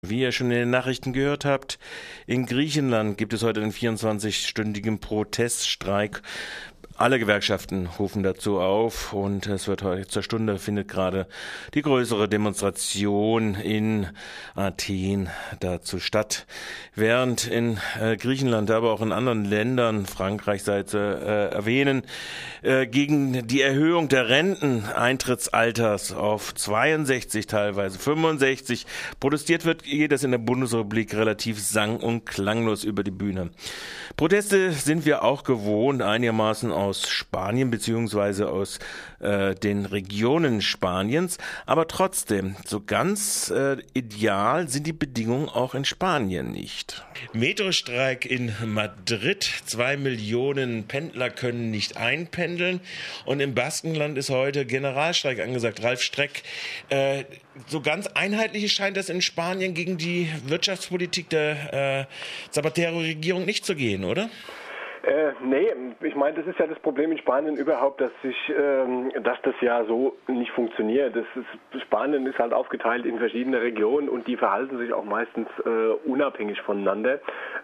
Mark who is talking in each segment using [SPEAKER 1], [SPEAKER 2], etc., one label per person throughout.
[SPEAKER 1] Wie ihr schon in den Nachrichten gehört habt, in Griechenland gibt es heute einen 24-stündigen Proteststreik. Alle Gewerkschaften rufen dazu auf und es wird heute zur Stunde findet gerade die größere Demonstration in Athen dazu statt. Während in Griechenland, aber auch in anderen Ländern, Frankreich sei zu erwähnen, gegen die Erhöhung der Renteneintrittsalters auf 62, teilweise 65 protestiert wird, geht das in der Bundesrepublik relativ sang- und klanglos über die Bühne. Proteste sind wir auch gewohnt, einigermaßen aus Spanien beziehungsweise aus den Regionen Spaniens, aber trotzdem, so ganz ideal sind die Bedingungen auch in Spanien nicht. Metrostreik in Madrid, 2 Millionen Pendler können nicht einpendeln und im Baskenland ist heute Generalstreik angesagt. Ralf Streck, so ganz einheitlich scheint es in Spanien gegen die Wirtschaftspolitik der Zapatero-Regierung nicht zu gehen, oder?
[SPEAKER 2] Nee, ich meine, das ist ja das Problem in Spanien überhaupt, dass das ja so nicht funktioniert. Spanien ist halt aufgeteilt in verschiedene Regionen und die verhalten sich auch meistens unabhängig voneinander.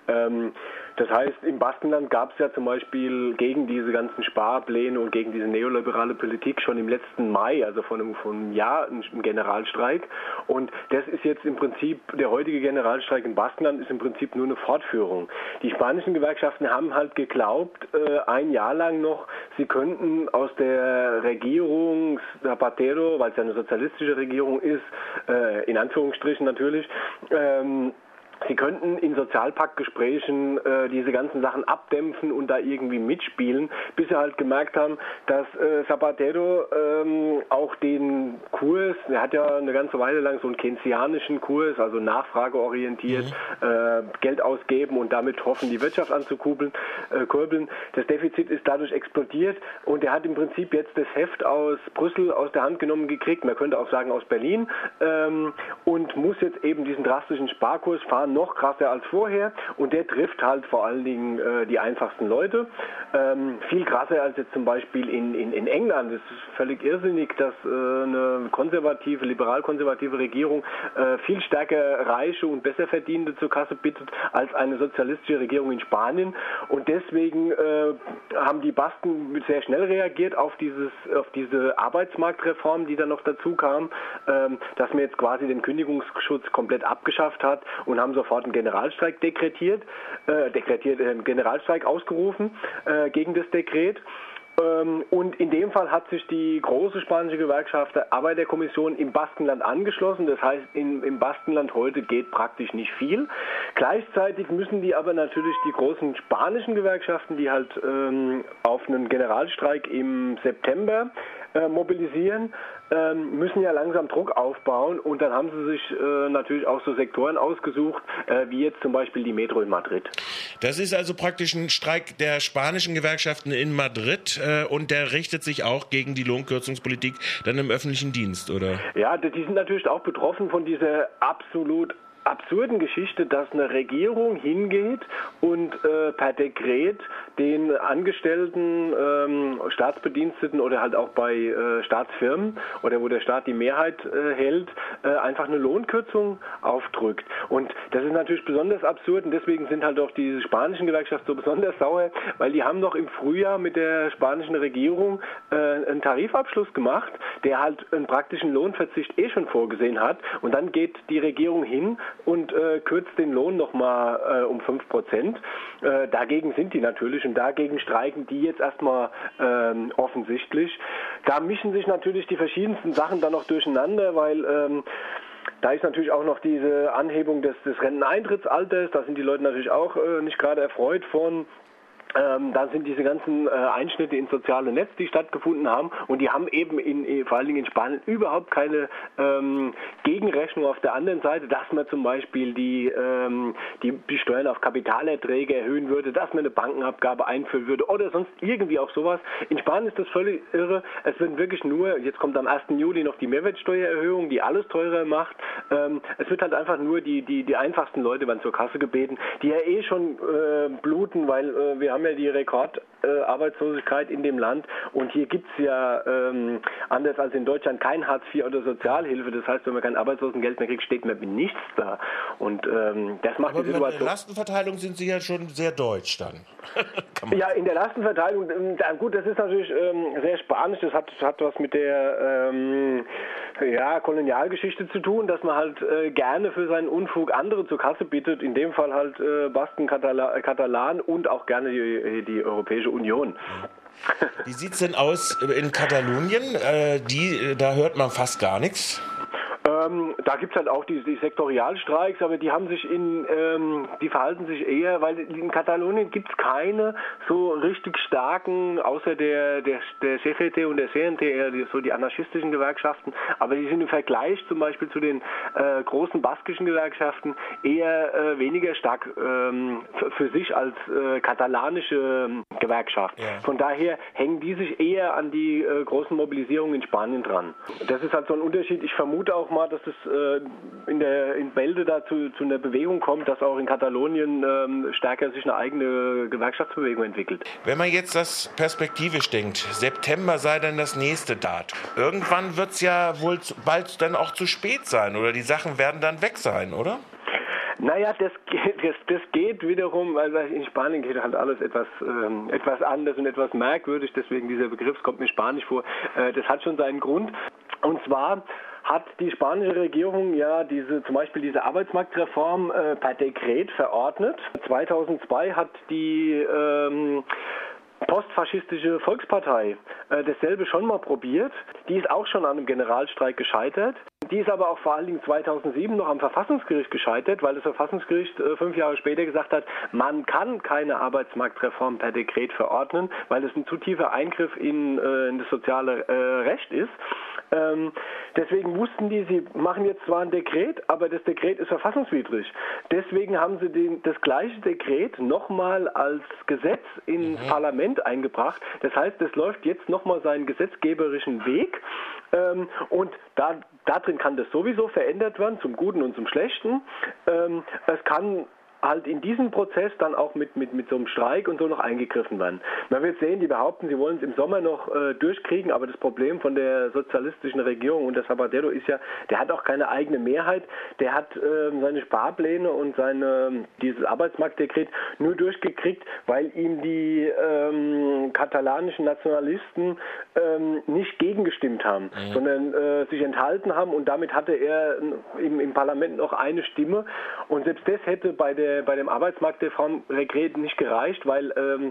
[SPEAKER 2] Das heißt, im Baskenland gab es ja zum Beispiel gegen diese ganzen Sparpläne und gegen diese neoliberale Politik schon im letzten Mai, also vor einem Jahr, einen Generalstreik. Und das ist jetzt im Prinzip, der heutige Generalstreik im Baskenland ist im Prinzip nur eine Fortführung. Die spanischen Gewerkschaften haben halt geglaubt, ein Jahr lang noch, sie könnten aus der Regierung Zapatero, weil es ja eine sozialistische Regierung ist, in Anführungsstrichen natürlich, sie könnten in Sozialpaktgesprächen diese ganzen Sachen abdämpfen und da irgendwie mitspielen, bis sie halt gemerkt haben, dass Zapatero auch den Kurs, er hat ja eine ganze Weile lang so einen keynesianischen Kurs, also nachfrageorientiert, Geld ausgeben und damit hoffen, die Wirtschaft anzukurbeln. Das Defizit ist dadurch explodiert und er hat im Prinzip jetzt das Heft aus Brüssel aus der Hand genommen gekriegt, man könnte auch sagen aus Berlin, und muss jetzt eben diesen drastischen Sparkurs fahren, noch krasser als vorher und der trifft halt vor allen Dingen die einfachsten Leute. Viel krasser als jetzt zum Beispiel in England. Es ist völlig irrsinnig, dass eine konservative, liberal-konservative Regierung viel stärker Reiche und Besserverdienende zur Kasse bittet als eine sozialistische Regierung in Spanien und deswegen haben die Basken sehr schnell reagiert auf diese Arbeitsmarktreform, die dann noch dazu kam, dass man jetzt quasi den Kündigungsschutz komplett abgeschafft hat und haben sofort einen Generalstreik Generalstreik ausgerufen gegen das Dekret. Und in dem Fall hat sich die große spanische Gewerkschaft der Arbeiterkommission im Baskenland angeschlossen. Das heißt, im Baskenland heute geht praktisch nicht viel. Gleichzeitig müssen die aber natürlich die großen spanischen Gewerkschaften, die halt auf einen Generalstreik im September mobilisieren, müssen ja langsam Druck aufbauen und dann haben sie sich natürlich auch so Sektoren ausgesucht, wie jetzt zum Beispiel die Metro in Madrid.
[SPEAKER 1] Das ist also praktisch ein Streik der spanischen Gewerkschaften in Madrid und der richtet sich auch gegen die Lohnkürzungspolitik dann im öffentlichen Dienst, oder?
[SPEAKER 2] Ja, die sind natürlich auch betroffen von dieser absolut absurden Geschichte, dass eine Regierung hingeht und per Dekret den Angestellten, Staatsbediensteten oder halt auch bei Staatsfirmen oder wo der Staat die Mehrheit hält, einfach eine Lohnkürzung aufdrückt. Und das ist natürlich besonders absurd und deswegen sind halt auch diese spanischen Gewerkschaften so besonders sauer, weil die haben noch im Frühjahr mit der spanischen Regierung einen Tarifabschluss gemacht, der halt einen praktischen Lohnverzicht schon vorgesehen hat und dann geht die Regierung hin und kürzt den Lohn nochmal um 5%. Dagegen sind die natürlich und dagegen streiken die jetzt erstmal offensichtlich. Da mischen sich natürlich die verschiedensten Sachen dann noch durcheinander, weil da ist natürlich auch noch diese Anhebung des Renteneintrittsalters, da sind die Leute natürlich auch nicht gerade erfreut von. Dann sind diese ganzen Einschnitte ins soziale Netz, die stattgefunden haben und die haben eben vor allen Dingen in Spanien überhaupt keine Gegenrechnung auf der anderen Seite, dass man zum Beispiel die Steuern auf Kapitalerträge erhöhen würde, dass man eine Bankenabgabe einführen würde oder sonst irgendwie auf sowas. In Spanien ist das völlig irre. Es wird wirklich nur, jetzt kommt am 1. Juli noch die Mehrwertsteuererhöhung, die alles teurer macht. Es wird halt einfach nur die einfachsten Leute werden zur Kasse gebeten, die ja schon bluten, weil wir haben ja die Rekordarbeitslosigkeit in dem Land und hier gibt es ja anders als in Deutschland kein Hartz IV oder Sozialhilfe. Das heißt, wenn man kein Arbeitslosengeld mehr kriegt, steht man mit nichts da. Und das macht
[SPEAKER 1] aber
[SPEAKER 2] die Situation.
[SPEAKER 1] In der Lastenverteilung sind Sie ja schon sehr deutsch dann.
[SPEAKER 2] Ja, in der Lastenverteilung, gut, das ist natürlich sehr spanisch. Das hat was mit der Kolonialgeschichte zu tun, dass man halt gerne für seinen Unfug andere zur Kasse bittet. In dem Fall halt Basken, Katalanen und auch gerne die Europäische Union.
[SPEAKER 1] Wie sieht es denn aus in Katalonien? Da hört man fast gar nichts.
[SPEAKER 2] Da gibt es halt auch die Sektorialstreiks, aber die die verhalten sich eher, weil in Katalonien gibt es keine so richtig starken, außer der CGT und der CNT, eher so die anarchistischen Gewerkschaften, aber die sind im Vergleich zum Beispiel zu den großen baskischen Gewerkschaften eher weniger stark für sich als katalanische Gewerkschaft. Ja. Von daher hängen die sich eher an die großen Mobilisierungen in Spanien dran. Das ist halt so ein Unterschied. Ich vermute auch mal, dass es in Bälde dazu zu einer Bewegung kommt, dass auch in Katalonien stärker sich eine eigene Gewerkschaftsbewegung entwickelt.
[SPEAKER 1] Wenn man jetzt das perspektivisch denkt, September sei dann das nächste Datum. Irgendwann wird es ja wohl bald dann auch zu spät sein oder die Sachen werden dann weg sein, oder?
[SPEAKER 2] Naja, das geht wiederum, weil in Spanien geht halt alles etwas anders und etwas merkwürdig, deswegen dieser Begriff kommt mir spanisch vor. Das hat schon seinen Grund. Und zwar hat die spanische Regierung ja zum Beispiel diese Arbeitsmarktreform per Dekret verordnet. 2002 hat die postfaschistische Volkspartei dasselbe schon mal probiert. Die ist auch schon an einem Generalstreik gescheitert. Die ist aber auch vor allen Dingen 2007 noch am Verfassungsgericht gescheitert, weil das Verfassungsgericht 5 Jahre später gesagt hat, man kann keine Arbeitsmarktreform per Dekret verordnen, weil es ein zu tiefer Eingriff in das soziale Recht ist. Deswegen wussten die, sie machen jetzt zwar ein Dekret, aber das Dekret ist verfassungswidrig. Deswegen haben sie das gleiche Dekret nochmal als Gesetz ins Parlament eingebracht. Das heißt, es läuft jetzt nochmal seinen gesetzgeberischen Weg und darin kann das sowieso verändert werden, zum Guten und zum Schlechten. Es kann halt in diesem Prozess dann auch mit so einem Streik und so noch eingegriffen werden. Man wird sehen, die behaupten, sie wollen es im Sommer noch durchkriegen, aber das Problem von der sozialistischen Regierung und der Zapatero ist ja, der hat auch keine eigene Mehrheit, der hat seine Sparpläne und dieses Arbeitsmarktdekret nur durchgekriegt, weil ihm die katalanischen Nationalisten nicht gegengestimmt haben, sondern sich enthalten haben und damit hatte er im Parlament noch eine Stimme und selbst das hätte bei dem Arbeitsmarktreformdekret nicht gereicht, weil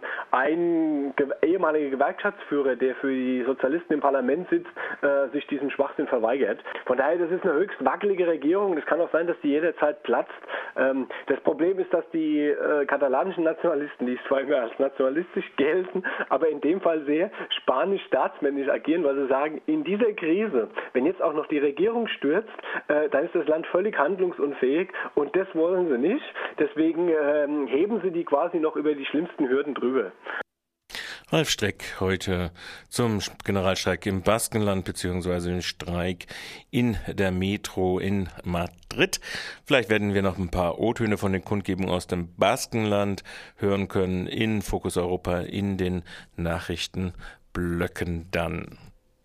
[SPEAKER 2] ein ehemaliger Gewerkschaftsführer, der für die Sozialisten im Parlament sitzt, sich diesem Schwachsinn verweigert. Von daher, das ist eine höchst wackelige Regierung. Es kann auch sein, dass die jederzeit platzt. Das Problem ist, dass die katalanischen Nationalisten, die zwar immer als nationalistisch gelten, aber in dem Fall sehr spanisch-staatsmännisch agieren, weil sie sagen, in dieser Krise, wenn jetzt auch noch die Regierung stürzt, dann ist das Land völlig handlungsunfähig und das wollen sie nicht. Deswegen heben sie die quasi noch über die schlimmsten Hürden drüber.
[SPEAKER 1] Ralf Streck heute zum Generalstreik im Baskenland bzw. den Streik in der Metro in Madrid. Vielleicht werden wir noch ein paar O-Töne von den Kundgebungen aus dem Baskenland hören können in Fokus Europa in den Nachrichtenblöcken dann.